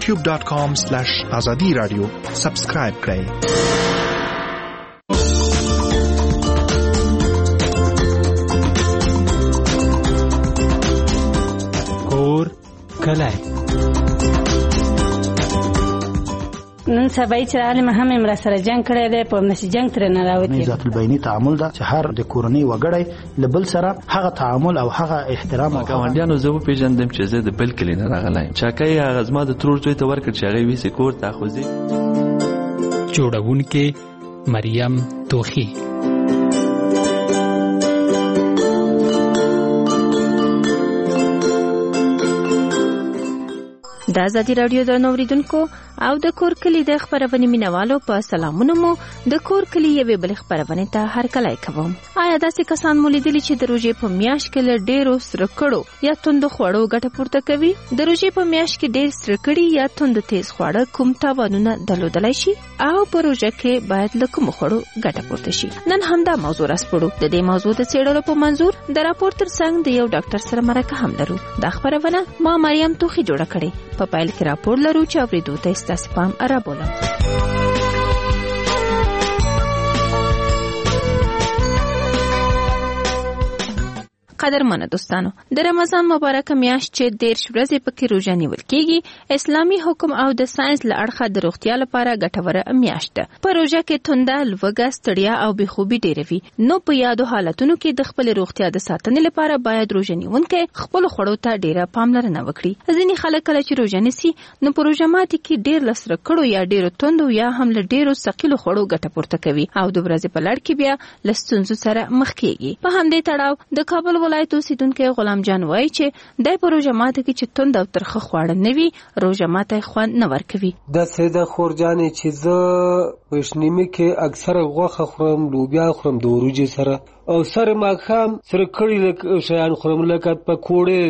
youtube.com/azadi radio سبسکرایب کړئ. کور کلی نن سبا چې عالم هم امر سره جنگ کړی دی په نشي جنگ تر نه راوتی. ذات البینی تعامل دا چې هر د کورنۍ وګړی لبل سره هغه تعامل او هغه احترام او ګاونډیانو زه په پیژندم چې زه د بل کلی نه راغلایم. چاکای هغه زما د ترور زوی ته ورکړ چې هغه ویسه کور ته خوځي. جوړونکې مریم توخی. د ازادي رادیو د نوریدونکو او د کور کلی د خبرونې مینوالو په سلامونه مو د کور کلی یوې بل خبرونې ته هرکلی کوم. آیا داسې کسان مو لیدلي چې د روژې په میاشت کې له ډېرو سرکړو یا توندو خوړو ګټه پورته کوي؟ د روژې په میاشت کې ډېر سرکړي یا توند تیز خواړه کوم تاوانونه درلودلی شي او په روژه کې باید له کومو خوړو ګټه پورته شي؟ نن همدا موضوع راسپړو. د دې موضوع د څېړلو په منظور د راپور ترڅنګ د یو ډاکټر سره مرکه هم لرو. دا خبرونه ما مریم توخی جوړه کړې. په پایل کې راپور لرو چې اوریدو ته ستاسو پام را بولم. قدرمنه دوستانو، د رمضان مبارک میاشت چې 13 ورځې پکې روژه نیول کېږي، اسلامي حکم او د ساينس له اړخه د روغتیا لپاره ګټوره میاشت ده. په روژه کې تنده، لوږه، ستړیا او بېخوبي ډېره وي. نو په یادو حالتونو کې د خپل روغتیا د ساتنې لپاره باید روژه نیونکي خپل خوړو ته ډېره پاملرنه وکړي. ځینې خلک کله چې روژه نیسي نو په روژه ماتي کې ډېر لسرکړو یا ډېرو توندو یا هم له ډېرو ثقيلو خوړو ګټه پورته کوي او د ورځې په لړ کې بیا له ستونزو سره مخ کېږي. په همدې تړاو د کابل ولایت اوسیدونکي غلام جان وایي چې د روژه ماته کې چې توند او ترخه خواړه نه وي، روژه ماته خوند نه ورکوي. د سیده خورجانې چې زه پښنیمه کې اکثره غوښه خورم، لوبیا خورم د وروجې سره او سره ماښام سره کړي شیان خورم لکه پکوړې،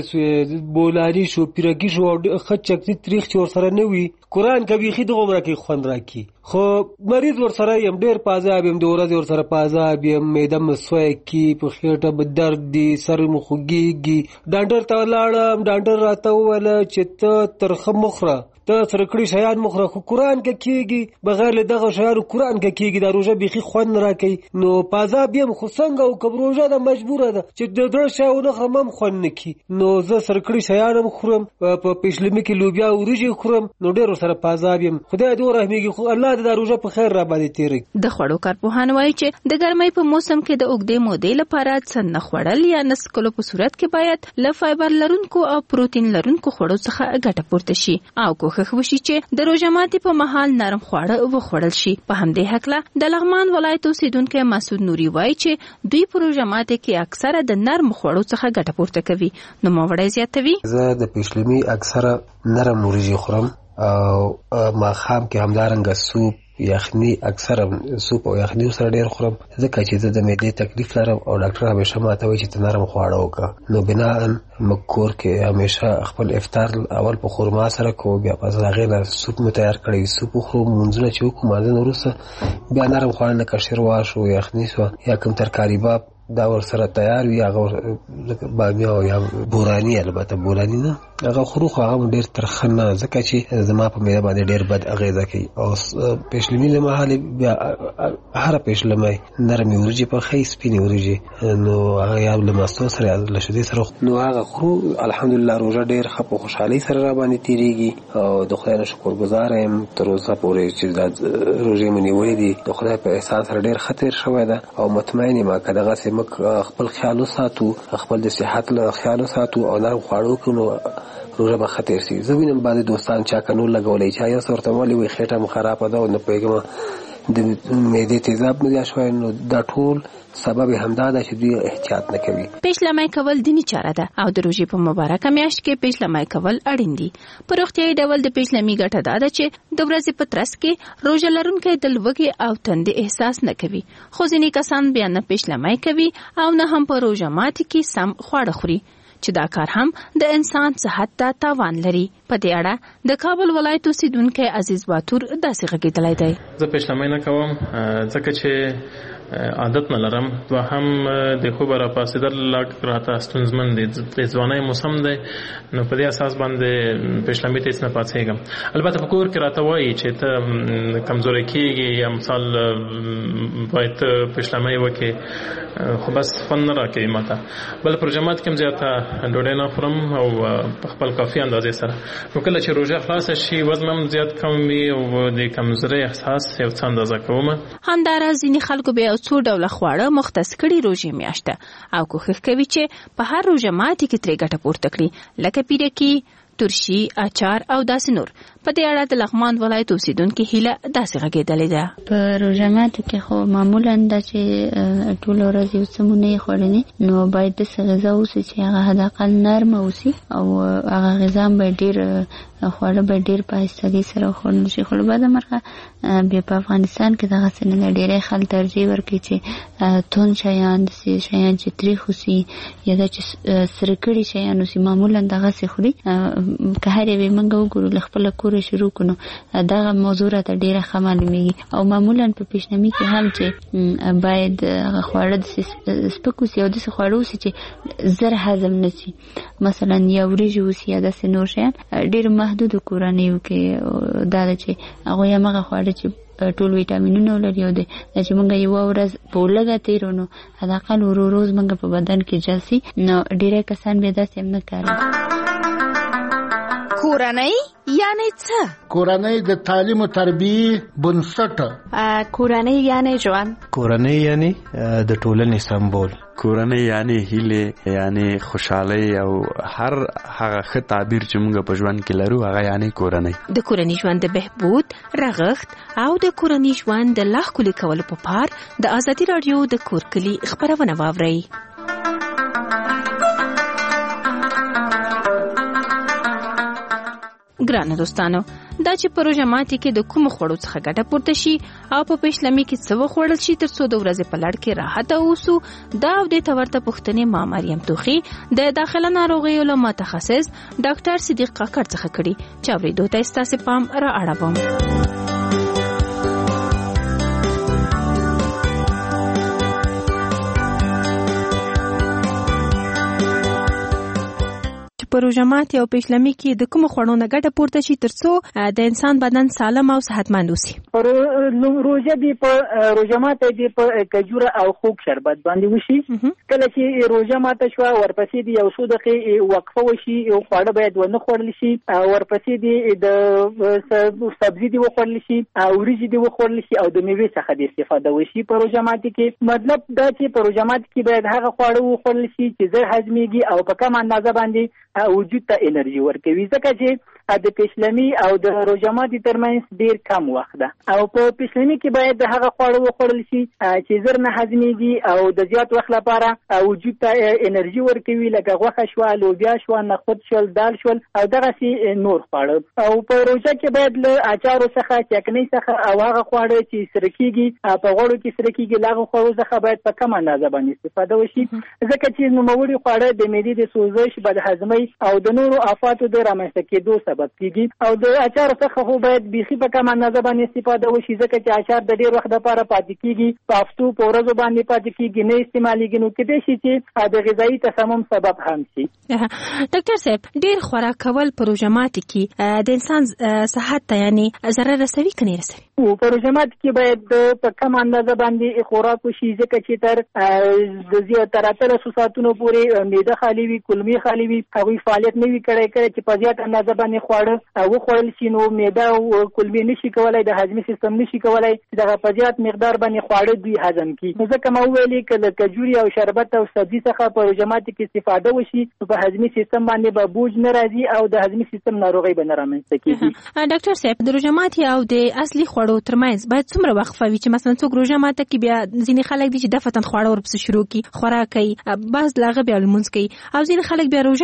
بولاني شو، پیرګي شو، خچک تریخ چې ورسره نه وي. قرآن که بیخي دغه عمره کې خوند راکړي. خو مریض ورسره یم، ډېر پازاب یم، د ورځې ورسره پازاب یم، معده مې سوی کي، په خېټه به درد دي، سر مې خوږېږي. ډاکټر ته ولاړم، ډاکټر راته وویله چې ته ترخه مه خوره، ته سرکړي شیان مه خوره. خو قرآن که کېږي بغیر له دغه شیانو قرآن که کېږي دا روژه بیخي خوند نه راکوي. نو پازاب یم، خو څنګه وکړم؟ روژه ده مجبوره ده چې د زړه شی ونه خورم هم خوند نه کي. نو زه سرکړي شیان هم خورم، په پیشلمي کې لوبیا وریجې خورم، نو ډېر ورسره پازاب یم. خدای دې ورحمېږي، خو الله دې دا روژه په خیر را باندې تېروي. د خوړو کارپوهان وایي چې د ګرمۍ په موسم کې د اوږدې مودې لپاره څه نه خوړل یا نه څښلو په صورت کې باید له فایبر لرونکو او پروتین لرونکو خوړو څخه ګټه پورته شي او کوښښ وشي چې د روژه ماتي په مهال نرم خواړه وخوړل شي. په همدې هکله د لغمان ولایت اوسیدونکی مسعود نوري وایي چې دوی په روژه ماتي کې اکثره د نرم خوړو څخه ګټه پورته کوي. نو موړی زیاتوي. زه د پیشلمي اکثره نرم وریجې خورم او ماښام کې همدارنګه سوپ، یخني، اکثره سوپ او یخني سره ډېر خورم ځکه چې زه د معدې تکلیف لرم او ډاکټر همیشه ماته وایي چې ته نرم خواړه وکړه. نو بناً موږ کور کې همیشه خپل افطار اول په خرما سره کوو، بیا پس هغې نه سوپ مو تیار کړی، سوپ وخورو، مونځونه چې وکړو، مانځه وروسته بیا نرم خواړه لکه شوروا شو، یخني شوه یا کوم ترکاري باب دا ورسره تیار وي، هغه بامیه یا بوراني، البته بوراني نه هغه خورو، خو هغه ډېر ترخه نه ځکه چې زما په معده باندې ډېر بد اغېزه کوي. او پیشلمي له مهاله بیا هره پیشلمۍ نرمې وریجې پخوي، سپینې وریجې، نو هغه یا له ماستو سره یا له شیدې سره نو هغه خورو. الحمدلله روژه ډېر ښه په خوشحالۍ سره را باندې تېرېږي او د خدای نه شکرګزاره یم تر اوسه پورې چې دا روژې مې نیولې دي. د خدای په احسان سره ډېر ښه تېر شوی ده او مطمئن یم که دغسې موږ خپل خیال وساتو، خپل د صحت له خیال وساتو او نرم خواړه وکړو نو روژه به ښه تېر شي. زه وینم بعضې دوستان چا که نور لګولی، چا یو څه ورته ویلي وایي خېټه مو خرابه ده او نه پوهېږم د معدې تیزاب مو زیات شوی. نو دا ټول سبب همدا ده چې دوی احتیاط نه کوي. پیشلمۍ کول دیني چاره ده او د روژې په مبارکه میاشت کې پیشلمۍ کول اړین دي. په روغتیایي ډول د پیشلمۍ ګټه دا ده چې د ورځې په ترڅ کې روژه لرونکی د لوږې او تندې احساس نه کوي. خو ځینې کسان بیا نه پیشلمۍ کوي او نه هم په روژه ماتي کې سم خواړه خوري چې دا کار هم د انسان صحت ته تاوان لري. په دې اړه د کابل ولایت اوسیدونکی عزیز باتور داسې غږېدلی دی. زه پیشلمۍ نه کوم ځکه چې عادت نه لرم و هم د خوب را پاسېدل لږ راته ستونزمن دي. د ځوانۍ موسم دی نو په دې اساس باندې پېشلمي ته هېڅ نه پاڅېږم. البته په کور کې راته وایي چې ته کمزوری کېږي یا مثال باید پېشلمي وکړې خو بس خوند نه راکوي ماته. بل پر جماعت کې هم زیاته ډوډۍ نه خورم او په خپل کافي اندازې سره. نو کله چې روژه خلاصه شي وزن هم زیات کم وي او د کمزورۍ احساس یو څه اندازه کوم. همداراز ځینې خلکو بیا څو ډوله خواړه مختص کړي روژې میاشته او کوښښ کوي چې په هر روژه ماتي کې ترې ګټه پورته کړي لکه پیرکي، ترشي، اچار او داسې نور. په دې اړه د لغمان ولایت اوسیدونکو هیله داسې غږېدلې ده. په روژه ماتي کې خو معمولا دا چې ټول ورځ یو څه مونږ نه خوړلې نو باید د غذا اوسي چې هغه حداقل نرمه اوسي او هغه غذا به ډیر خواړه به ډیر په استګي سره خوړل شي. خو بعد مرغه بیا په افغانستان کې دغه څنګه ډیره خل ترجیح ورکړي چې تون شیان د شیان چې تریخ وسی یا د سرکړي شیان وسی معمولا دغه څه خوري. که هر یو منګه وګورو خپل کور شروع کونو دغه موضوع راته ډیره ښه معلومیږي او معمولا په پیشنهادي کې هم چې باید خواړه د سپکو سي او د خواړو سي چې زر هضم نشي مثلا یا وريجو سي یا د نور شیان ډیر محدود کورنیو کې دا چې هغه یې مغه خواړه چې ټول ویټامینونه لري او د چې موږ یو ورځ په لګه تیرونو حداقل روز موږ په بدن کې جاسي نو ډیره کسان به داسې نه کوي. کورنۍ یعنی څه؟ کورنۍ د تعلیم او تربیه بنسټ. کورنۍ یعنی ژوند. کورنۍ یعنی د ټولنې سمبول. کورنۍ یعنی هیله یعنی خوشحالي او هر هغه ښه تعبیر چې موږ په ژوند کې لرو هغه یعنی کورنۍ. د کورنۍ ژوند د بهبود، رغښت او د کورنۍ ژوند د لا ښکلي کولو په پار د ازادي رادیو د کور کلي خبرونه واورئ. ګرانه دوستانو دا چې په روژه ماتي کې د کوم خوړو څخه ګټه پورته شي او په پېشلمي کې څه وخوړل شي تر څو د ورځې په لړ کې راحت اوسو دا او د تورته پوښتنې ما مریم توخي د داخله ناروغیو له متخصص ډاکټر صدیق کاکړ څخه کړي چې اورېدو ته ستاسو پام را اړوم. په روژه ماتي او پېشلمي کې د کوم خوړو نه ګټه پورته شي تر څو د انسان بدن سالم او صحتمند وي. روژه دی په روژه ماته دی په کجوره او خوږ شربت باندې وشي. کله چې روژه ماته شو ورپسې دی یو څو دقیقې وقفه وشي او خواړه باید ونه خوړل شي. ورپسې دی د سبزي دی وخوړل شي او وریجې دی وخوړل شي او د میوې څخه دی استفاده وشي په روژه ماته کې. مطلب دا چې په روژه ماته کې باید هغه خواړه وخوړل شي چې زر هضمېږي او په کم اندازه باندې وجود ته انرژي ورکوي ځکه چې د پېشلمي او د روژه ماتي ترمنځ ډیر کم وخت ده او په پېشلمي کې باید د هغه خواړه وخوړل شي چې زر نه هضمېږي او د زیات وخت لپاره وجود ته انرژي ورکوي لکه غوښه شوه، لوبیا شوه، نخود شول، دال شول او دغسې نور خواړه. او په روژه کې باید له اچارو څخه، چکنۍ څخه او هغه خواړه چې سره کېږي په غوړو کې سره کېږي له هغو خوړو څخه باید په کم اندازه باندې استفاده وشي ځکه چې نوموړي خواړه د معدې د سوزش، بدهضمۍ او د نورو آفاتو د رامنځته کېدو سبب کېږي. او د اچار څخه خو باید بیخي په کم اندازه باندې استفاده وشي ځکه چې اچار د ډېر وخت لپاره پاتې کېږي، په هفتو په ورځو باندې پاتې کېږي، نه استعمالېږي نو کېدای شي چې د غذایي تسمم سبب هم شي. ډاکټر صاحب ډېر خوراک کول په روژه ماتي کې د انسان صحت ته یعنی ضرر رسوي که نه رسوي؟ په روژه ماتي کې باید په کم اندازه باندې خوراک وشي ځکه چې تر 18 ساعتونو پورې معده خالي وي، کولمې خالي وي، هغوی فعالیت نه وي کړی چې په زیات اندازه باندې خواړه وخوړل شي نو معده او کولمې نشي کولای، د هضمي سیستم نشي کولای چې دغه په زیات مقدار باندې خواړه دوی هضم کړي. نو ځکه ما وویلې که له کجوري او شربت او سبزي څخه په روژه ماتي کې استفاده وشي نو په هضمي سیستم باندې به بوج نه راځي او د هضمي سیستم ناروغۍ به نه رامنځته کېږي. ډاکټر صاحب د روژه ماتي او د اصلي خوړو ترمنځ باید څومره وقفه وي چې مثلا څوک روژه ماته کې بیا ځینې خلک دي چې دفتن خواړه ورپسې شروع کړي خوراک کوي، بعض له هغه بیا لمونځ کوي او ځینې خلک بیا روژه ماتي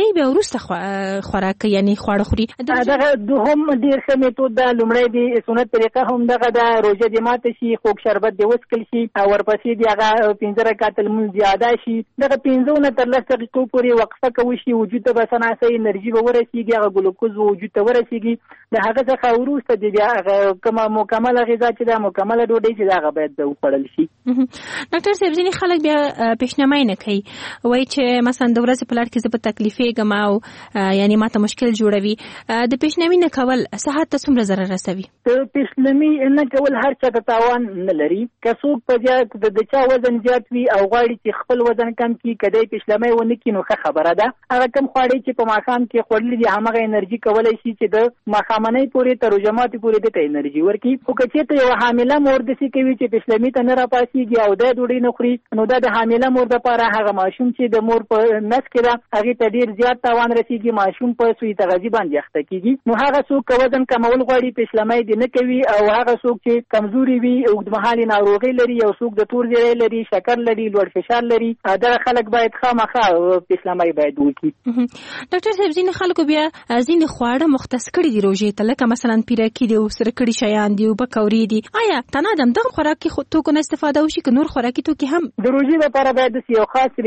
پیشنمۍ بیا وروسته خوراک یعنی خواړه خوري. دغه دوهم ډېر ښه میتود ده. لومړی د سنت طریقه هم دغه ده، روژه دې ماته شي، خوږ شربت دې وڅښل شي او ورپسې د هغه 15 رکعت لمونځ دې ادا شي. دغه 15 نه تر 10 دقیقو پورې وقفه کوي شي، وجود ته به څه ناڅه انرژي به ورسېږي، هغه ګلوکوز وجود ته ورسېږي. د هغه څخه وروسته د بیا هغه کومه مکمله غذا چې ده، مکمله ډوډۍ چې ده، هغه باید وخوړل شي. ډاکټر صاحب ځینې خلک بیا پیشنمۍ نه کوي، وایي چې مثلا د ورځې په لړ کې زه په تکلیفېږم او یعنی ماته مشکل جوړوي. د پیشنمۍ نه کول صحت ته څومره ضرر رسوي؟ د پیشنمۍ نه کول هر چا ته تاوان نه لري. که څوک په زیات د چا وزن زیات وي او غواړي چې خپل وزن کم کړي، که دی پیشنمۍ ونه کړي نو ښه خبره ده. هغه کم خواړه چې په ماښام کې خوړلي دي همغه انرژي کولی شي چې د ماښامنۍ پورې تر روژه ماتي پورې دته انرژي ورکړي. خو که چېرته یوه حامله مور داسې کوي چې پیشنمۍ ته نه راپاڅېږي او دی ډوډۍ نه خوري، نو دا د حامله مور دپاره هغه ماشوم چې د مور په نس کې ده هغې ته ډېر زیات تاوان رسېږي، ماشوم په سوی تغذي باندې اخته کېږي. نو هغه څوک که وزن کمول غواړي پیشنمۍ دې نه کوي، او هغه څوک چې کمزوري وي، اوږدمهالې ناروغۍ لري، یو څوک د تور زیړی لري، شکر لري، لوړ فشار لري، دغه خلک باید خامخا پیشنمۍ باید وکړي. ډاکټر صاحب ځینې خلکو بیا ځینې خواړه مختص کړي دي روژې ته، لکه مثلا پیرکي دي او سره کړي شیان دي او پکوړې دي. آیا تنها د همدغه خوراکي توکو نه استفاده وشي که نور خوراکي توکي هم؟ د روژې لپاره باید یو خاص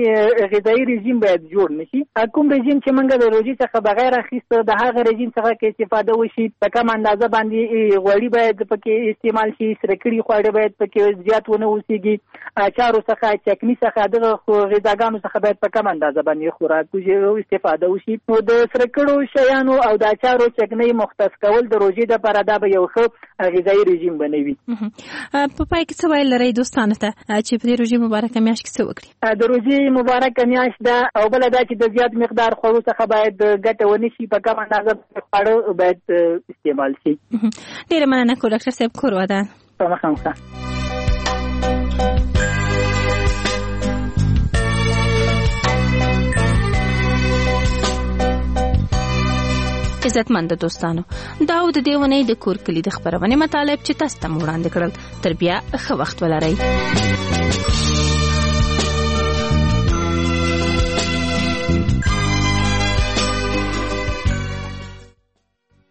غذایي رژیم باید جوړ نشي. کوم رژیم چې موږ د روژې څخه بغیر اخیسته، د هغه رژیم څخه کې استفاده وشي. په کم اندازه باندې غوړي باید پکې استعمال شي، سره کړي خواړه باید پکې زیات ونه اوسېږي، اچارو څخه، چکني څخه، دغه غذاګانو څخه باید په کم اندازه باندې خوراک استفاده وشي. نو د سره کړو شیانو او د اچارو چکنۍ مختص کول د روژې لپاره دا به یو ښه غذایي رژیم بنوي. په پای کې څه ویل لرئ دوستانو ته چې په دې روژې مبارکه میاشت کې څه وکړي؟ د روژې مبارکه میاشت ده او بله دا چې د زیات مقدار خوړو څخه باید ګټه ونه شي، په کم اندازه خواړه باید استعمال شي. ډېره مننه کوم ډاکټر صاحب، کور ودان. په مخه مخه. عزتمند دوستانو، دا و د دې ونې د کور کلي د خپرونې مطالب چې تاسو ته وړاندې کړل. تر بیا ښه وخت ولرئ.